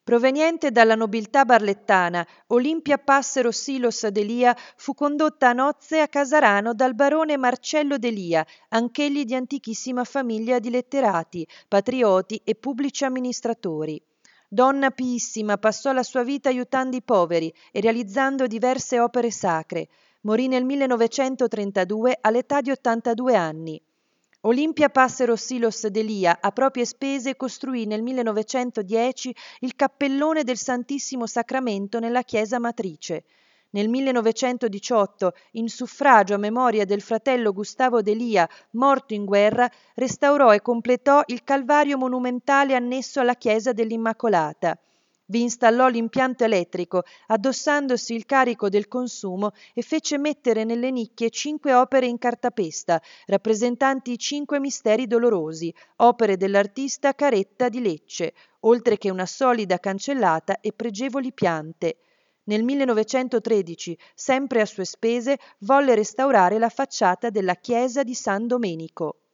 Proveniente dalla nobiltà barlettana, Olimpia Passero Silos Delia fu condotta a nozze a Casarano dal barone Marcello Delia, anch'egli di antichissima famiglia di letterati, patrioti e pubblici amministratori. Donna piissima, passò la sua vita aiutando i poveri e realizzando diverse opere sacre. Morì nel 1932 all'età di 82 anni. Olimpia Passero Silos Delia, a proprie spese, costruì nel 1910 il cappellone del Santissimo Sacramento nella chiesa matrice. Nel 1918, in suffragio a memoria del fratello Gustavo Delia, morto in guerra, restaurò e completò il Calvario monumentale annesso alla chiesa dell'Immacolata. Vi installò l'impianto elettrico, addossandosi il carico del consumo, e fece mettere nelle nicchie 5 opere in cartapesta, rappresentanti i 5 misteri dolorosi, opere dell'artista Caretta di Lecce, oltre che una solida cancellata e pregevoli piante. Nel 1913, sempre a sue spese, volle restaurare la facciata della chiesa di San Domenico.